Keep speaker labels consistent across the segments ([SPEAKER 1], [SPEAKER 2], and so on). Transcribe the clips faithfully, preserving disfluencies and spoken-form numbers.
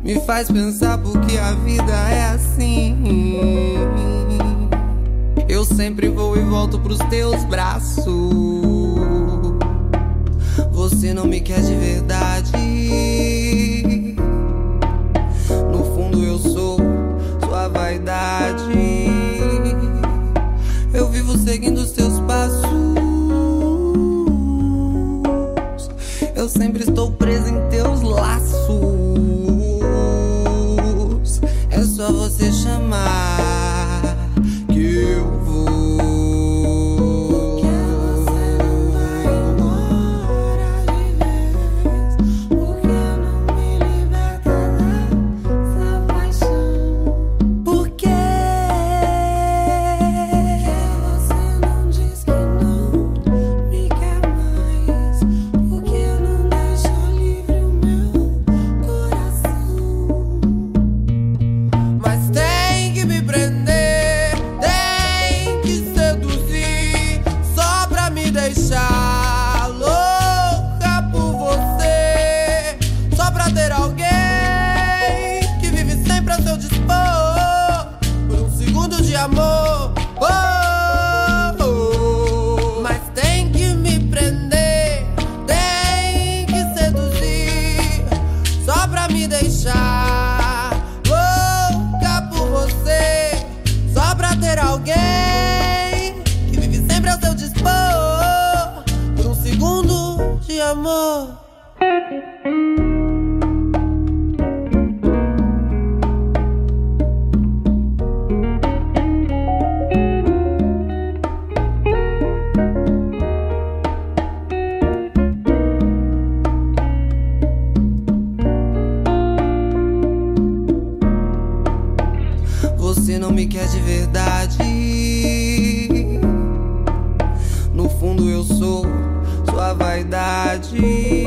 [SPEAKER 1] me faz pensar porque a vida é assim. Eu sempre vou e volto pros teus braços. Você não me quer de verdade. No fundo eu sou sua vaidade. Eu vivo seguindo os teus passos. Eu sempre estou preso em teus laços. É só você chamar que eu vou.
[SPEAKER 2] Porque você não vai embora de vez? Porque não me liberta dessa paixão?
[SPEAKER 1] Por quê?
[SPEAKER 2] Porque você não diz que não me quer mais? Porque não deixa livre o meu coração?
[SPEAKER 1] Mas tem que me prender, tem que seduzir, só pra me deixar louca por você. Só pra ter alguém que vive sempre a seu dispor, por um segundo de amor. Oh, oh. Mas tem que me prender, tem que seduzir, só pra me deixar louca por você. Só pra ter alguém que vive sempre ao seu dispor, por um segundo de amor. Você não me quer de verdade. No fundo eu sou sua vaidade.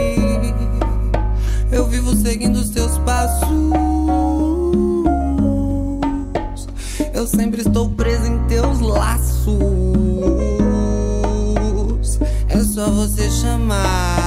[SPEAKER 1] Eu vivo seguindo os teus passos. Eu sempre estou preso em teus laços. É só você chamar